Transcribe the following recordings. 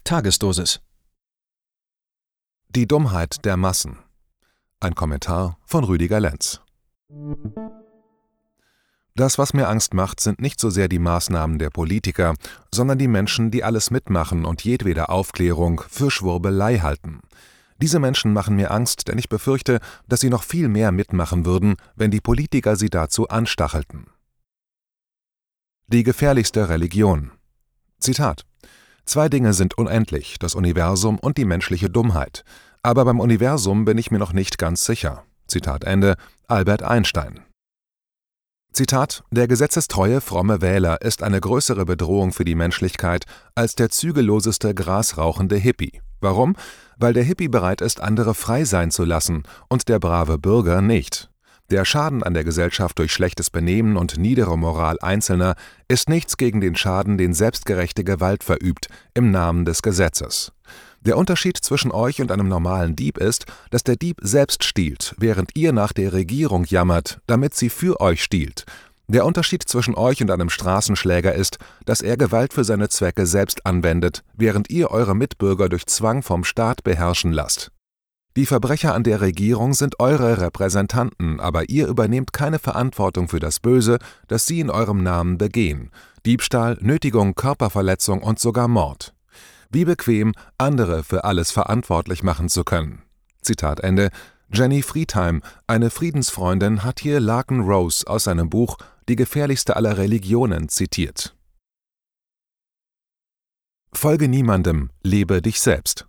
Tagesdosis. Die Dummheit der Massen. Ein Kommentar von Rüdiger Lenz. Das, was mir Angst macht, sind nicht so sehr die Maßnahmen der Politiker, sondern die Menschen, die alles mitmachen und jedwede Aufklärung für Schwurbelei halten. Diese Menschen machen mir Angst, denn ich befürchte, dass sie noch viel mehr mitmachen würden, wenn die Politiker sie dazu anstachelten. Die gefährlichste Religion. Zitat: Zwei Dinge sind unendlich, das Universum und die menschliche Dummheit. Aber beim Universum bin ich mir noch nicht ganz sicher. Zitat Ende, Albert Einstein. Zitat: Der gesetzestreue, fromme Wähler ist eine größere Bedrohung für die Menschlichkeit als der zügelloseste, grasrauchende Hippie. Warum? Weil der Hippie bereit ist, andere frei sein zu lassen und der brave Bürger nicht. Der Schaden an der Gesellschaft durch schlechtes Benehmen und niedere Moral Einzelner ist nichts gegen den Schaden, den selbstgerechte Gewalt verübt, im Namen des Gesetzes. Der Unterschied zwischen euch und einem normalen Dieb ist, dass der Dieb selbst stiehlt, während ihr nach der Regierung jammert, damit sie für euch stiehlt. Der Unterschied zwischen euch und einem Straßenschläger ist, dass er Gewalt für seine Zwecke selbst anwendet, während ihr eure Mitbürger durch Zwang vom Staat beherrschen lasst. Die Verbrecher an der Regierung sind eure Repräsentanten, aber ihr übernehmt keine Verantwortung für das Böse, das sie in eurem Namen begehen: Diebstahl, Nötigung, Körperverletzung und sogar Mord. Wie bequem, andere für alles verantwortlich machen zu können. Zitat Ende. Jenny Friedheim, eine Friedensfreundin, hat hier Larken Rose aus seinem Buch »Die gefährlichste aller Religionen« zitiert. Folge niemandem, lebe dich selbst.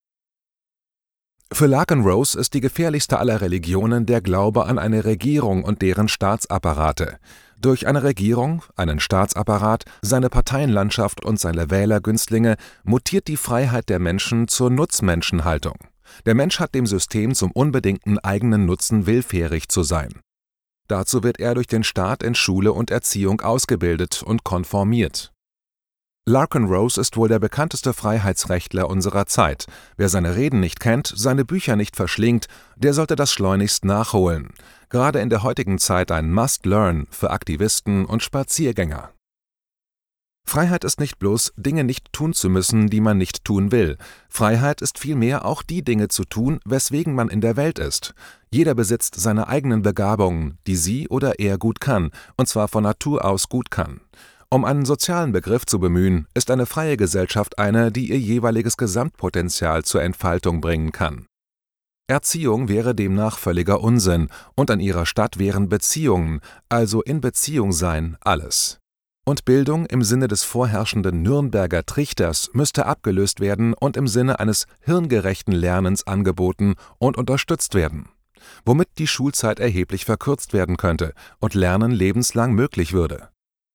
Für Larken Rose ist die gefährlichste aller Religionen der Glaube an eine Regierung und deren Staatsapparate. Durch eine Regierung, einen Staatsapparat, seine Parteienlandschaft und seine Wählergünstlinge mutiert die Freiheit der Menschen zur Nutzmenschenhaltung. Der Mensch hat dem System zum unbedingten eigenen Nutzen willfährig zu sein. Dazu wird er durch den Staat in Schule und Erziehung ausgebildet und konformiert. Larken Rose ist wohl der bekannteste Freiheitsrechtler unserer Zeit. Wer seine Reden nicht kennt, seine Bücher nicht verschlingt, der sollte das schleunigst nachholen. Gerade in der heutigen Zeit ein Must-Learn für Aktivisten und Spaziergänger. Freiheit ist nicht bloß, Dinge nicht tun zu müssen, die man nicht tun will. Freiheit ist vielmehr auch die Dinge zu tun, weswegen man in der Welt ist. Jeder besitzt seine eigenen Begabungen, die sie oder er gut kann, und zwar von Natur aus gut kann. Um einen sozialen Begriff zu bemühen, ist eine freie Gesellschaft eine, die ihr jeweiliges Gesamtpotenzial zur Entfaltung bringen kann. Erziehung wäre demnach völliger Unsinn, und an ihrer Stadt wären Beziehungen, also in Beziehung sein, alles. Und Bildung im Sinne des vorherrschenden Nürnberger Trichters müsste abgelöst werden und im Sinne eines hirngerechten Lernens angeboten und unterstützt werden, womit die Schulzeit erheblich verkürzt werden könnte und Lernen lebenslang möglich würde.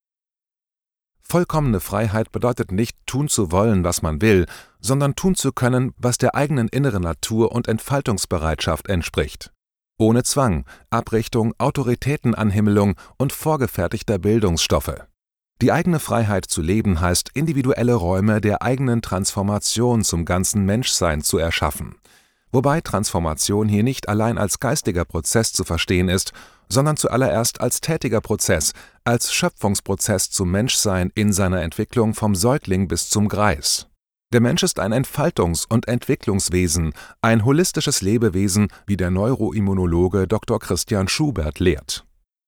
Vollkommene Freiheit bedeutet nicht, tun zu wollen, was man will, sondern tun zu können, was der eigenen inneren Natur und Entfaltungsbereitschaft entspricht. Ohne Zwang, Abrichtung, Autoritätenanhimmelung und vorgefertigter Bildungsstoffe. Die eigene Freiheit zu leben heißt, individuelle Räume der eigenen Transformation zum ganzen Menschsein zu erschaffen. Wobei Transformation hier nicht allein als geistiger Prozess zu verstehen ist, sondern zuallererst als tätiger Prozess, als Schöpfungsprozess zum Menschsein in seiner Entwicklung vom Säugling bis zum Greis. Der Mensch ist ein Entfaltungs- und Entwicklungswesen, ein holistisches Lebewesen, wie der Neuroimmunologe Dr. Christian Schubert lehrt.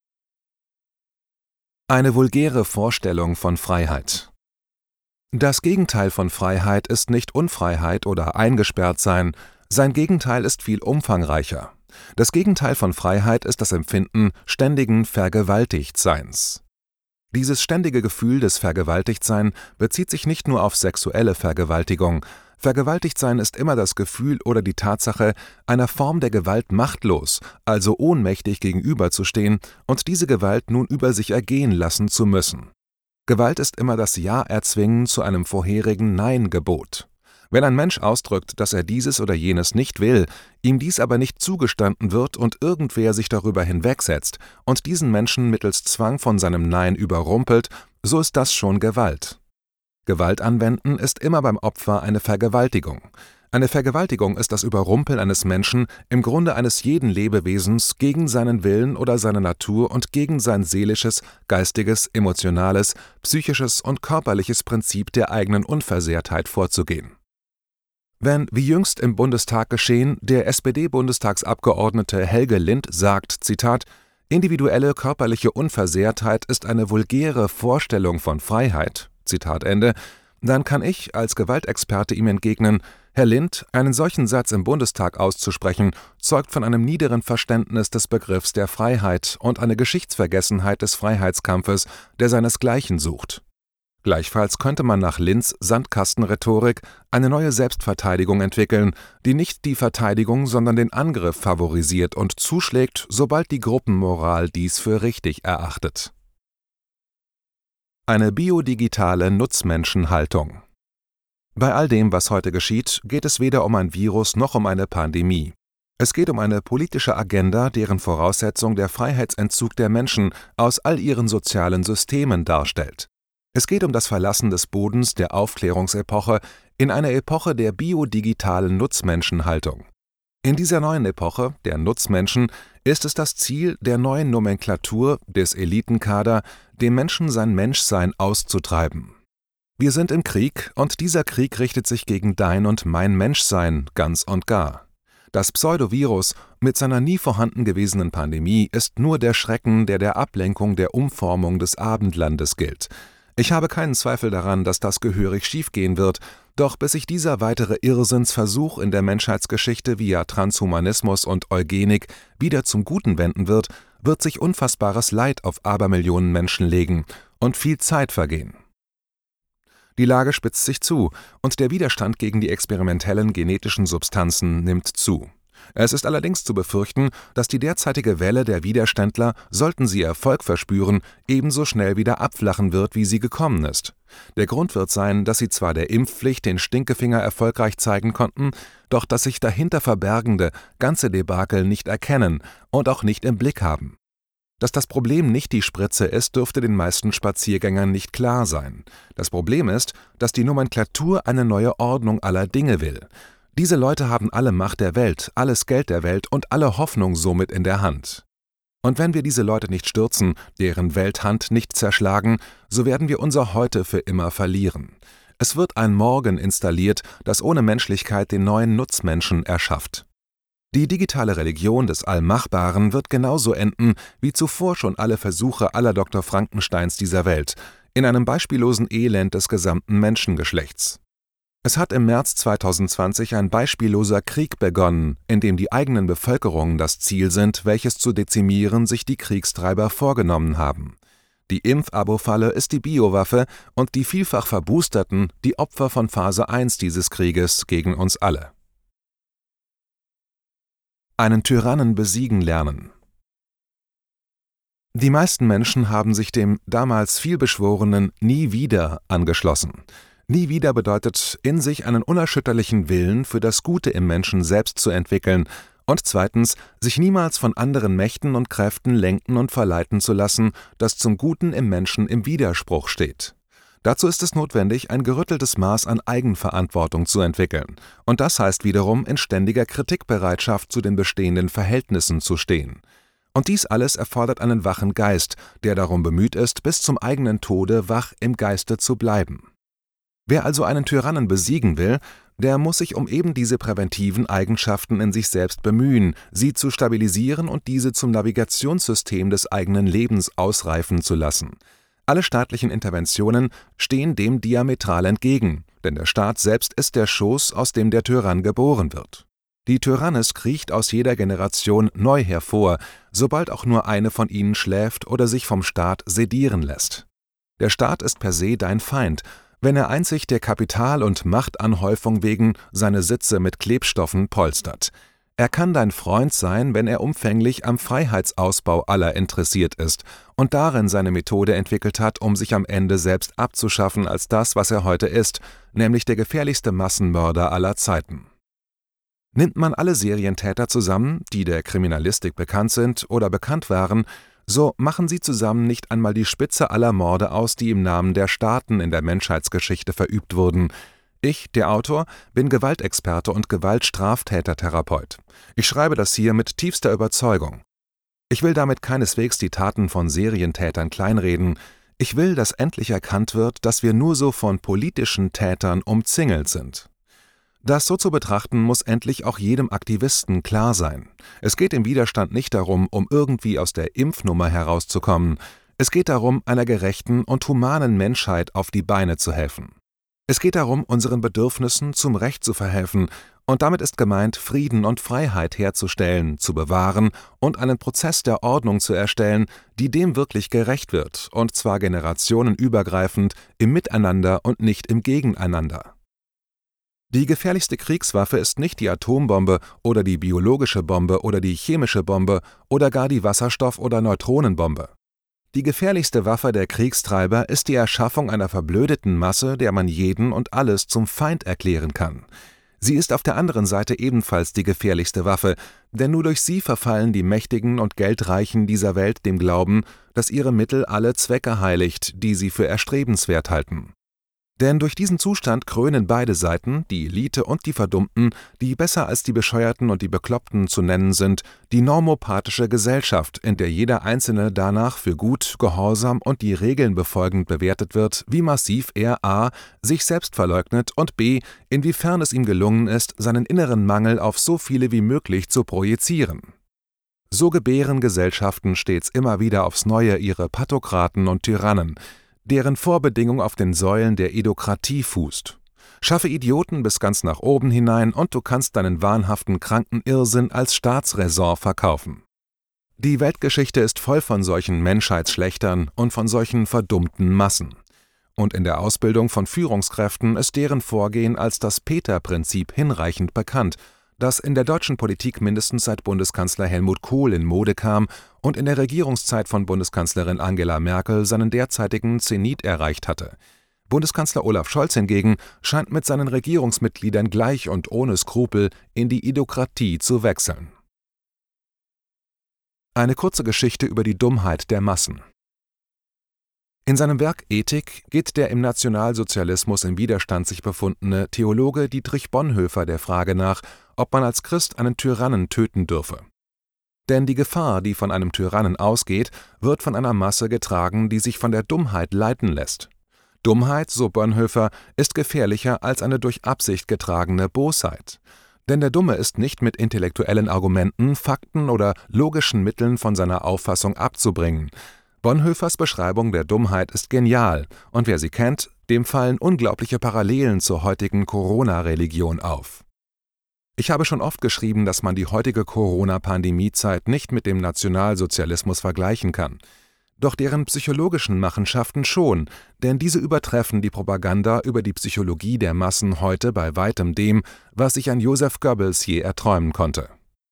Eine vulgäre Vorstellung von Freiheit. Das Gegenteil von Freiheit ist nicht Unfreiheit oder Eingesperrtsein, sein Gegenteil ist viel umfangreicher. Das Gegenteil von Freiheit ist das Empfinden ständigen Vergewaltigtseins. Dieses ständige Gefühl des Vergewaltigtsein bezieht sich nicht nur auf sexuelle Vergewaltigung. Vergewaltigtsein ist immer das Gefühl oder die Tatsache, einer Form der Gewalt machtlos, also ohnmächtig gegenüberzustehen und diese Gewalt nun über sich ergehen lassen zu müssen. Gewalt ist immer das Ja-Erzwingen zu einem vorherigen Nein-Gebot. Wenn ein Mensch ausdrückt, dass er dieses oder jenes nicht will, ihm dies aber nicht zugestanden wird und irgendwer sich darüber hinwegsetzt und diesen Menschen mittels Zwang von seinem Nein überrumpelt, so ist das schon Gewalt. Gewalt anwenden ist immer beim Opfer eine Vergewaltigung. Eine Vergewaltigung ist das Überrumpeln eines Menschen, im Grunde eines jeden Lebewesens, gegen seinen Willen oder seine Natur und gegen sein seelisches, geistiges, emotionales, psychisches und körperliches Prinzip der eigenen Unversehrtheit vorzugehen. Wenn, wie jüngst im Bundestag geschehen, der SPD-Bundestagsabgeordnete Helge Lind sagt, Zitat, individuelle körperliche Unversehrtheit ist eine vulgäre Vorstellung von Freiheit, Zitat Ende, dann kann ich als Gewaltexperte ihm entgegnen, Herr Lind, einen solchen Satz im Bundestag auszusprechen, zeugt von einem niederen Verständnis des Begriffs der Freiheit und eine Geschichtsvergessenheit des Freiheitskampfes, der seinesgleichen sucht. Gleichfalls könnte man nach Linds Sandkastenrhetorik eine neue Selbstverteidigung entwickeln, die nicht die Verteidigung, sondern den Angriff favorisiert und zuschlägt, sobald die Gruppenmoral dies für richtig erachtet. Eine biodigitale Nutzmenschenhaltung. Bei all dem, was heute geschieht, geht es weder um ein Virus noch um eine Pandemie. Es geht um eine politische Agenda, deren Voraussetzung der Freiheitsentzug der Menschen aus all ihren sozialen Systemen darstellt. Es geht um das Verlassen des Bodens der Aufklärungsepoche in eine Epoche der biodigitalen Nutzmenschenhaltung. In dieser neuen Epoche, der Nutzmenschen, ist es das Ziel der neuen Nomenklatur des Elitenkader, dem Menschen sein Menschsein auszutreiben. Wir sind im Krieg und dieser Krieg richtet sich gegen dein und mein Menschsein ganz und gar. Das Pseudovirus mit seiner nie vorhanden gewesenen Pandemie ist nur der Schrecken, der der Ablenkung der Umformung des Abendlandes gilt. Ich habe keinen Zweifel daran, dass das gehörig schiefgehen wird, doch bis sich dieser weitere Irrsinnsversuch in der Menschheitsgeschichte via Transhumanismus und Eugenik wieder zum Guten wenden wird, wird sich unfassbares Leid auf Abermillionen Menschen legen und viel Zeit vergehen. Die Lage spitzt sich zu und der Widerstand gegen die experimentellen genetischen Substanzen nimmt zu. Es ist allerdings zu befürchten, dass die derzeitige Welle der Widerständler, sollten sie Erfolg verspüren, ebenso schnell wieder abflachen wird, wie sie gekommen ist. Der Grund wird sein, dass sie zwar der Impfpflicht den Stinkefinger erfolgreich zeigen konnten, doch das sich dahinter verbergende ganze Debakel nicht erkennen und auch nicht im Blick haben. Dass das Problem nicht die Spritze ist, dürfte den meisten Spaziergängern nicht klar sein. Das Problem ist, dass die Nomenklatur eine neue Ordnung aller Dinge will. Diese Leute haben alle Macht der Welt, alles Geld der Welt und alle Hoffnung somit in der Hand. Und wenn wir diese Leute nicht stürzen, deren Welthand nicht zerschlagen, so werden wir unser Heute für immer verlieren. Es wird ein Morgen installiert, das ohne Menschlichkeit den neuen Nutzmenschen erschafft. Die digitale Religion des Allmachbaren wird genauso enden, wie zuvor schon alle Versuche aller Dr. Frankensteins dieser Welt, in einem beispiellosen Elend des gesamten Menschengeschlechts. Es hat im März 2020 ein beispielloser Krieg begonnen, in dem die eigenen Bevölkerungen das Ziel sind, welches zu dezimieren sich die Kriegstreiber vorgenommen haben. Die Impf-Abo-Falle ist die Biowaffe und die vielfach Verboosterten die Opfer von Phase 1 dieses Krieges gegen uns alle. Einen Tyrannen besiegen lernen. Die meisten Menschen haben sich dem damals vielbeschworenen Nie wieder angeschlossen. Nie wieder bedeutet, in sich einen unerschütterlichen Willen für das Gute im Menschen selbst zu entwickeln und zweitens, sich niemals von anderen Mächten und Kräften lenken und verleiten zu lassen, das zum Guten im Menschen im Widerspruch steht. Dazu ist es notwendig, ein gerütteltes Maß an Eigenverantwortung zu entwickeln. Und das heißt wiederum, in ständiger Kritikbereitschaft zu den bestehenden Verhältnissen zu stehen. Und dies alles erfordert einen wachen Geist, der darum bemüht ist, bis zum eigenen Tode wach im Geiste zu bleiben. Wer also einen Tyrannen besiegen will, der muss sich um eben diese präventiven Eigenschaften in sich selbst bemühen, sie zu stabilisieren und diese zum Navigationssystem des eigenen Lebens ausreifen zu lassen. Alle staatlichen Interventionen stehen dem diametral entgegen, denn der Staat selbst ist der Schoß, aus dem der Tyrann geboren wird. Die Tyrannis kriecht aus jeder Generation neu hervor, sobald auch nur eine von ihnen schläft oder sich vom Staat sedieren lässt. Der Staat ist per se dein Feind, wenn er einzig der Kapital- und Machtanhäufung wegen seine Sitze mit Klebstoffen polstert. Er kann dein Freund sein, wenn er umfänglich am Freiheitsausbau aller interessiert ist und darin seine Methode entwickelt hat, um sich am Ende selbst abzuschaffen als das, was er heute ist, nämlich der gefährlichste Massenmörder aller Zeiten. Nimmt man alle Serientäter zusammen, die der Kriminalistik bekannt sind oder bekannt waren, so machen sie zusammen nicht einmal die Spitze aller Morde aus, die im Namen der Staaten in der Menschheitsgeschichte verübt wurden. Ich, der Autor, bin Gewaltexperte und Gewaltstraftätertherapeut. Ich schreibe das hier mit tiefster Überzeugung. Ich will damit keineswegs die Taten von Serientätern kleinreden. Ich will, dass endlich erkannt wird, dass wir nur so von politischen Tätern umzingelt sind. Das so zu betrachten, muss endlich auch jedem Aktivisten klar sein. Es geht im Widerstand nicht darum, um irgendwie aus der Impfnummer herauszukommen. Es geht darum, einer gerechten und humanen Menschheit auf die Beine zu helfen. Es geht darum, unseren Bedürfnissen zum Recht zu verhelfen, und damit ist gemeint, Frieden und Freiheit herzustellen, zu bewahren und einen Prozess der Ordnung zu erstellen, die dem wirklich gerecht wird, und zwar generationenübergreifend, im Miteinander und nicht im Gegeneinander. Die gefährlichste Kriegswaffe ist nicht die Atombombe oder die biologische Bombe oder die chemische Bombe oder gar die Wasserstoff- oder Neutronenbombe. Die gefährlichste Waffe der Kriegstreiber ist die Erschaffung einer verblödeten Masse, der man jeden und alles zum Feind erklären kann. Sie ist auf der anderen Seite ebenfalls die gefährlichste Waffe, denn nur durch sie verfallen die Mächtigen und Geldreichen dieser Welt dem Glauben, dass ihre Mittel alle Zwecke heiligt, die sie für erstrebenswert halten. Denn durch diesen Zustand krönen beide Seiten, die Elite und die Verdummten, die besser als die Bescheuerten und die Bekloppten zu nennen sind, die normopathische Gesellschaft, in der jeder Einzelne danach für gut, gehorsam und die Regeln befolgend bewertet wird, wie massiv er a. sich selbst verleugnet und b. inwiefern es ihm gelungen ist, seinen inneren Mangel auf so viele wie möglich zu projizieren. So gebären Gesellschaften stets immer wieder aufs Neue ihre Pathokraten und Tyrannen, deren Vorbedingung auf den Säulen der Idokratie fußt. Schaffe Idioten bis ganz nach oben hinein und du kannst deinen wahnhaften kranken Irrsinn als Staatsräson verkaufen. Die Weltgeschichte ist voll von solchen Menschheitsschlechtern und von solchen verdummten Massen. Und in der Ausbildung von Führungskräften ist deren Vorgehen als das Peter-Prinzip hinreichend bekannt, das in der deutschen Politik mindestens seit Bundeskanzler Helmut Kohl in Mode kam und in der Regierungszeit von Bundeskanzlerin Angela Merkel seinen derzeitigen Zenit erreicht hatte. Bundeskanzler Olaf Scholz hingegen scheint mit seinen Regierungsmitgliedern gleich und ohne Skrupel in die Idokratie zu wechseln. Eine kurze Geschichte über die Dummheit der Massen. In seinem Werk Ethik geht der im Nationalsozialismus im Widerstand sich befundene Theologe Dietrich Bonhoeffer der Frage nach, ob man als Christ einen Tyrannen töten dürfe. Denn die Gefahr, die von einem Tyrannen ausgeht, wird von einer Masse getragen, die sich von der Dummheit leiten lässt. Dummheit, so Bonhoeffer, ist gefährlicher als eine durch Absicht getragene Bosheit. Denn der Dumme ist nicht mit intellektuellen Argumenten, Fakten oder logischen Mitteln von seiner Auffassung abzubringen. Bonhoeffers Beschreibung der Dummheit ist genial, und wer sie kennt, dem fallen unglaubliche Parallelen zur heutigen Corona-Religion auf. Ich habe schon oft geschrieben, dass man die heutige Corona-Pandemie-Zeit nicht mit dem Nationalsozialismus vergleichen kann. Doch deren psychologischen Machenschaften schon, denn diese übertreffen die Propaganda über die Psychologie der Massen heute bei weitem dem, was sich ein Joseph Goebbels je erträumen konnte.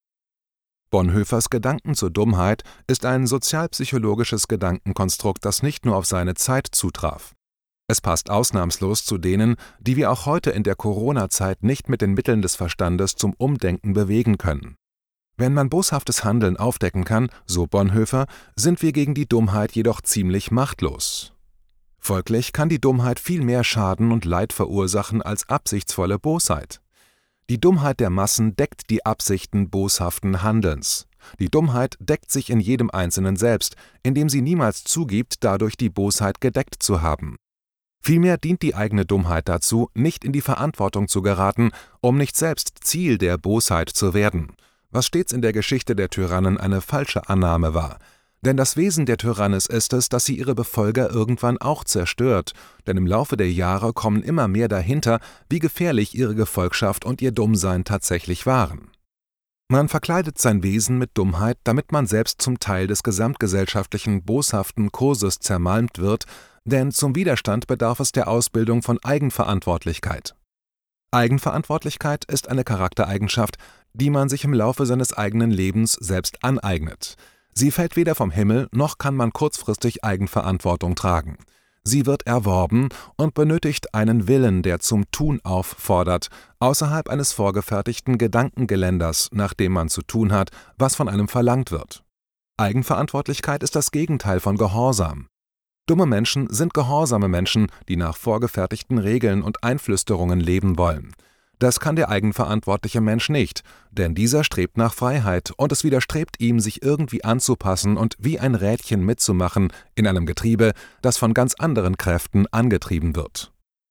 Bonhoeffers Gedanken zur Dummheit ist ein sozialpsychologisches Gedankenkonstrukt, das nicht nur auf seine Zeit zutraf. Es passt ausnahmslos zu denen, die wir auch heute in der Corona-Zeit nicht mit den Mitteln des Verstandes zum Umdenken bewegen können. Wenn man boshaftes Handeln aufdecken kann, so Bonhoeffer, sind wir gegen die Dummheit jedoch ziemlich machtlos. Folglich kann die Dummheit viel mehr Schaden und Leid verursachen als absichtsvolle Bosheit. Die Dummheit der Massen deckt die Absichten boshaften Handelns. Die Dummheit deckt sich in jedem Einzelnen selbst, indem sie niemals zugibt, dadurch die Bosheit gedeckt zu haben. Vielmehr dient die eigene Dummheit dazu, nicht in die Verantwortung zu geraten, um nicht selbst Ziel der Bosheit zu werden, was stets in der Geschichte der Tyrannen eine falsche Annahme war. Denn das Wesen der Tyrannis ist es, dass sie ihre Befolger irgendwann auch zerstört, denn im Laufe der Jahre kommen immer mehr dahinter, wie gefährlich ihre Gefolgschaft und ihr Dummsein tatsächlich waren. Man verkleidet sein Wesen mit Dummheit, damit man selbst zum Teil des gesamtgesellschaftlichen boshaften Kurses zermalmt wird, denn zum Widerstand bedarf es der Ausbildung von Eigenverantwortlichkeit. Eigenverantwortlichkeit ist eine Charaktereigenschaft, die man sich im Laufe seines eigenen Lebens selbst aneignet. Sie fällt weder vom Himmel, noch kann man kurzfristig Eigenverantwortung tragen. Sie wird erworben und benötigt einen Willen, der zum Tun auffordert, außerhalb eines vorgefertigten Gedankengeländers, nach dem man zu tun hat, was von einem verlangt wird. Eigenverantwortlichkeit ist das Gegenteil von Gehorsam. Dumme Menschen sind gehorsame Menschen, die nach vorgefertigten Regeln und Einflüsterungen leben wollen. Das kann der eigenverantwortliche Mensch nicht, denn dieser strebt nach Freiheit und es widerstrebt ihm, sich irgendwie anzupassen und wie ein Rädchen mitzumachen in einem Getriebe, das von ganz anderen Kräften angetrieben wird.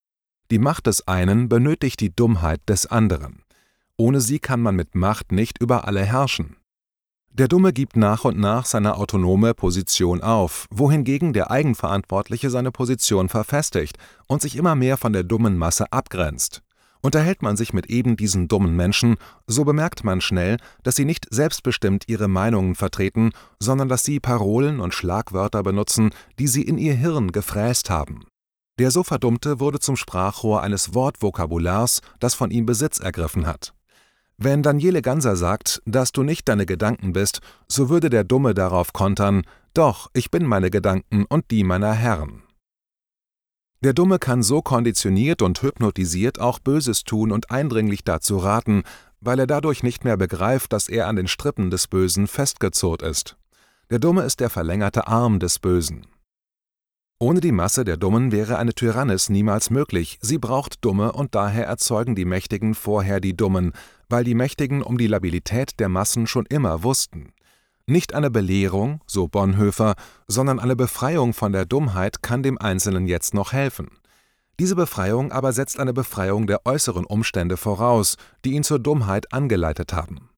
Die Macht des einen benötigt die Dummheit des anderen. Ohne sie kann man mit Macht nicht über alle herrschen. Der Dumme gibt nach und nach seine autonome Position auf, wohingegen der Eigenverantwortliche seine Position verfestigt und sich immer mehr von der dummen Masse abgrenzt. Unterhält man sich mit eben diesen dummen Menschen, so bemerkt man schnell, dass sie nicht selbstbestimmt ihre Meinungen vertreten, sondern dass sie Parolen und Schlagwörter benutzen, die sie in ihr Hirn gefräst haben. Der so Verdummte wurde zum Sprachrohr eines Wortvokabulars, das von ihm Besitz ergriffen hat. Wenn Daniele Ganser sagt, dass du nicht deine Gedanken bist, so würde der Dumme darauf kontern: Doch, ich bin meine Gedanken und die meiner Herren. Der Dumme kann so konditioniert und hypnotisiert auch Böses tun und eindringlich dazu raten, weil er dadurch nicht mehr begreift, dass er an den Strippen des Bösen festgezurrt ist. Der Dumme ist der verlängerte Arm des Bösen. Ohne die Masse der Dummen wäre eine Tyrannis niemals möglich. Sie braucht Dumme und daher erzeugen die Mächtigen vorher die Dummen, weil die Mächtigen um die Labilität der Massen schon immer wussten. Nicht eine Belehrung, so Bonhoeffer, sondern eine Befreiung von der Dummheit kann dem Einzelnen jetzt noch helfen. Diese Befreiung aber setzt eine Befreiung der äußeren Umstände voraus, die ihn zur Dummheit angeleitet haben.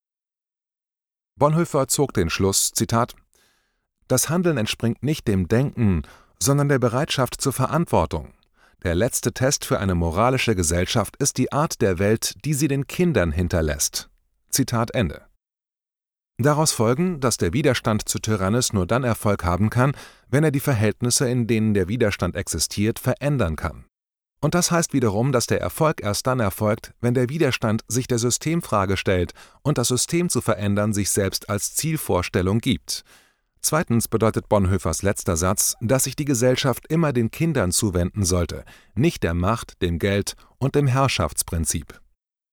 Bonhoeffer zog den Schluss, Zitat: Das Handeln entspringt nicht dem Denken, sondern der Bereitschaft zur Verantwortung. Der letzte Test für eine moralische Gesellschaft ist die Art der Welt, die sie den Kindern hinterlässt. Zitat Ende. Daraus folgen, dass der Widerstand zu Tyrannis nur dann Erfolg haben kann, wenn er die Verhältnisse, in denen der Widerstand existiert, verändern kann. Und das heißt wiederum, dass der Erfolg erst dann erfolgt, wenn der Widerstand sich der Systemfrage stellt und das System zu verändern sich selbst als Zielvorstellung gibt. Zweitens bedeutet Bonhoeffers letzter Satz, dass sich die Gesellschaft immer den Kindern zuwenden sollte, nicht der Macht, dem Geld und dem Herrschaftsprinzip.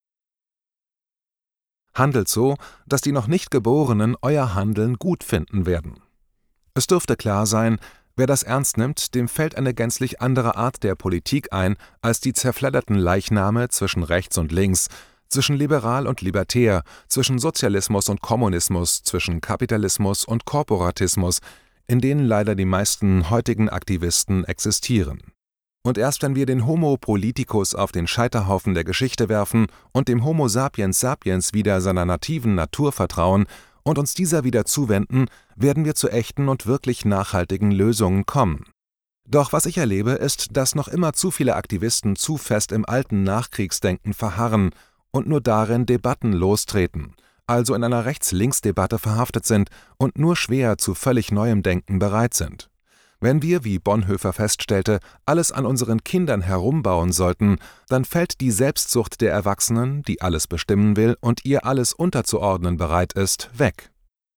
Handelt so, dass die noch nicht Geborenen euer Handeln gut finden werden. Es dürfte klar sein, wer das ernst nimmt, dem fällt eine gänzlich andere Art der Politik ein, als die zerfledderten Leichname zwischen rechts und links, zwischen liberal und libertär, zwischen Sozialismus und Kommunismus, zwischen Kapitalismus und Korporatismus, in denen leider die meisten heutigen Aktivisten existieren. Und erst wenn wir den Homo politicus auf den Scheiterhaufen der Geschichte werfen und dem Homo sapiens sapiens wieder seiner nativen Natur vertrauen und uns dieser wieder zuwenden, werden wir zu echten und wirklich nachhaltigen Lösungen kommen. Doch was ich erlebe, ist, dass noch immer zu viele Aktivisten zu fest im alten Nachkriegsdenken verharren und nur darin Debatten lostreten, also in einer Rechts-Links-Debatte verhaftet sind und nur schwer zu völlig neuem Denken bereit sind. Wenn wir, wie Bonhoeffer feststellte, alles an unseren Kindern herumbauen sollten, dann fällt die Selbstsucht der Erwachsenen, die alles bestimmen will und ihr alles unterzuordnen bereit ist, weg.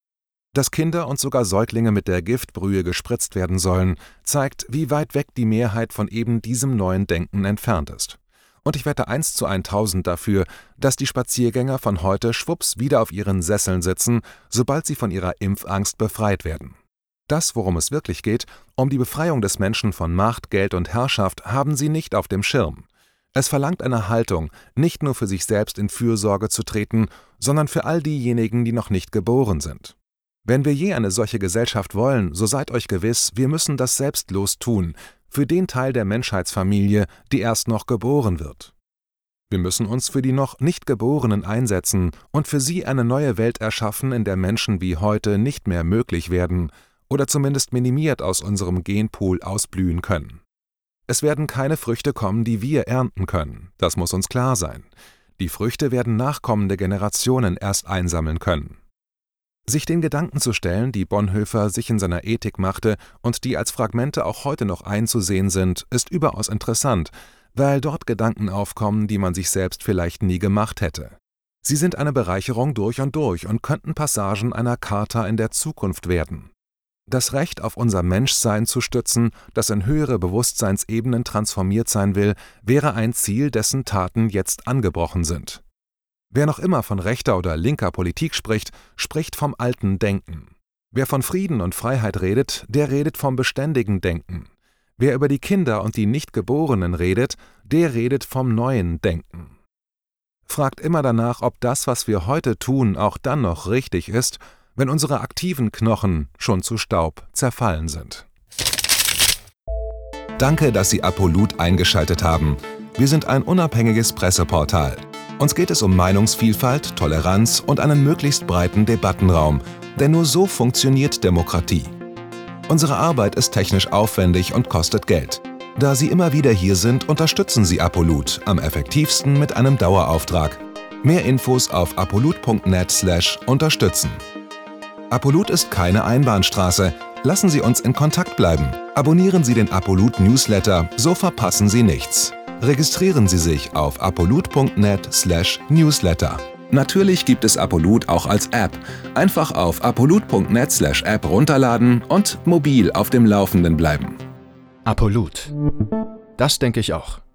Dass Kinder und sogar Säuglinge mit der Giftbrühe gespritzt werden sollen, zeigt, wie weit weg die Mehrheit von eben diesem neuen Denken entfernt ist. Und ich wette 1:1000 dafür, dass die Spaziergänger von heute schwupps wieder auf ihren Sesseln sitzen, sobald sie von ihrer Impfangst befreit werden. Das, worum es wirklich geht, um die Befreiung des Menschen von Macht, Geld und Herrschaft, haben sie nicht auf dem Schirm. Es verlangt eine Haltung, nicht nur für sich selbst in Fürsorge zu treten, sondern für all diejenigen, die noch nicht geboren sind. Wenn wir je eine solche Gesellschaft wollen, so seid euch gewiss, wir müssen das selbstlos tun, für den Teil der Menschheitsfamilie, die erst noch geboren wird. Wir müssen uns für die noch nicht Geborenen einsetzen und für sie eine neue Welt erschaffen, in der Menschen wie heute nicht mehr möglich werden oder zumindest minimiert aus unserem Genpool ausblühen können. Es werden keine Früchte kommen, die wir ernten können, das muss uns klar sein. Die Früchte werden nachkommende Generationen erst einsammeln können. Sich den Gedanken zu stellen, die Bonhoeffer sich in seiner Ethik machte und die als Fragmente auch heute noch einzusehen sind, ist überaus interessant, weil dort Gedanken aufkommen, die man sich selbst vielleicht nie gemacht hätte. Sie sind eine Bereicherung durch und könnten Passagen einer Charta in der Zukunft werden. Das Recht auf unser Menschsein zu stützen, das in höhere Bewusstseinsebenen transformiert sein will, wäre ein Ziel, dessen Taten jetzt angebrochen sind. Wer noch immer von rechter oder linker Politik spricht, spricht vom alten Denken. Wer von Frieden und Freiheit redet, der redet vom beständigen Denken. Wer über die Kinder und die Nichtgeborenen redet, der redet vom neuen Denken. Fragt immer danach, ob das, was wir heute tun, auch dann noch richtig ist, wenn unsere aktiven Knochen schon zu Staub zerfallen sind. Danke, dass Sie Apolut eingeschaltet haben. Wir sind ein unabhängiges Presseportal. Uns geht es um Meinungsvielfalt, Toleranz und einen möglichst breiten Debattenraum, denn nur so funktioniert Demokratie. Unsere Arbeit ist technisch aufwendig und kostet Geld. Da Sie immer wieder hier sind, unterstützen Sie Apolut am effektivsten mit einem Dauerauftrag. Mehr Infos auf apolut.net/unterstützen. Apolut ist keine Einbahnstraße. Lassen Sie uns in Kontakt bleiben. Abonnieren Sie den Apolut Newsletter, so verpassen Sie nichts. Registrieren Sie sich auf apolut.net/newsletter. Natürlich gibt es Apolut auch als App. Einfach auf apolut.net/app runterladen und mobil auf dem Laufenden bleiben. Apolut. Das denke ich auch.